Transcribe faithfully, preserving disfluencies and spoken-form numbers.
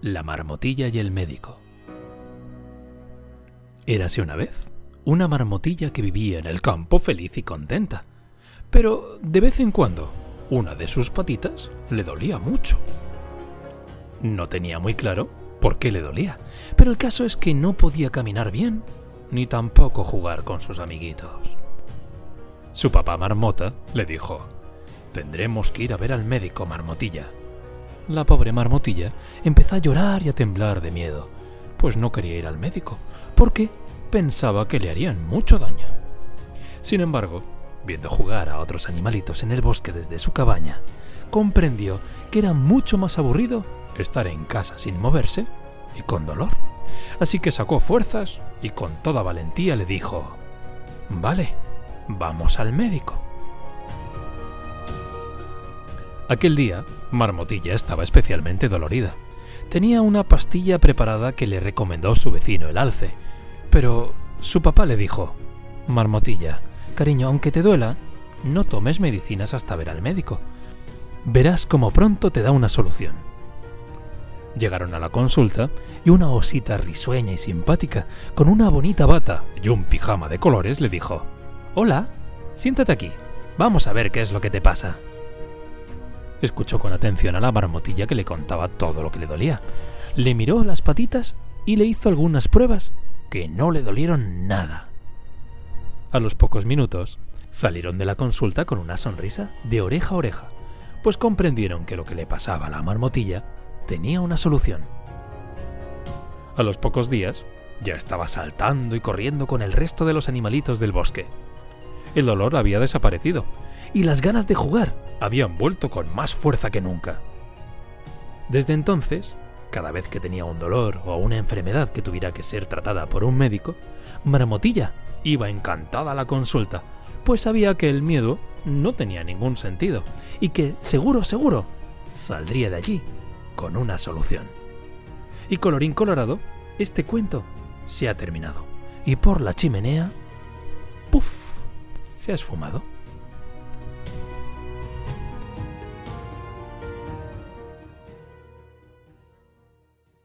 La marmotilla y el médico. Érase una vez una marmotilla que vivía en el campo feliz y contenta, pero de vez en cuando una de sus patitas le dolía mucho. No tenía muy claro por qué le dolía, pero el caso es que no podía caminar bien, ni tampoco jugar con sus amiguitos. Su papá marmota le dijo: «Tendremos que ir a ver al médico, marmotilla». La pobre marmotilla empezó a llorar y a temblar de miedo, pues no quería ir al médico, porque pensaba que le harían mucho daño. Sin embargo, viendo jugar a otros animalitos en el bosque desde su cabaña, comprendió que era mucho más aburrido estar en casa sin moverse y con dolor. Así que sacó fuerzas y con toda valentía le dijo: «Vale, vamos al médico». Aquel día, Marmotilla estaba especialmente dolorida. Tenía una pastilla preparada que le recomendó su vecino el alce, pero su papá le dijo: «Marmotilla, cariño, aunque te duela, no tomes medicinas hasta ver al médico. Verás cómo pronto te da una solución». Llegaron a la consulta y una osita risueña y simpática, con una bonita bata y un pijama de colores, le dijo: «Hola, siéntate aquí, vamos a ver qué es lo que te pasa». Escuchó con atención a la marmotilla que le contaba todo lo que le dolía. Le miró las patitas y le hizo algunas pruebas que no le dolieron nada. A los pocos minutos salieron de la consulta con una sonrisa de oreja a oreja, pues comprendieron que lo que le pasaba a la marmotilla tenía una solución. A los pocos días ya estaba saltando y corriendo con el resto de los animalitos del bosque. El dolor había desaparecido y las ganas de jugar habían vuelto con más fuerza que nunca. Desde entonces, cada vez que tenía un dolor o una enfermedad que tuviera que ser tratada por un médico, Marmotilla iba encantada a la consulta, pues sabía que el miedo no tenía ningún sentido y que, seguro, seguro, saldría de allí con una solución. Y colorín colorado, este cuento se ha terminado. Y por la chimenea, ¡puf!, se ha esfumado.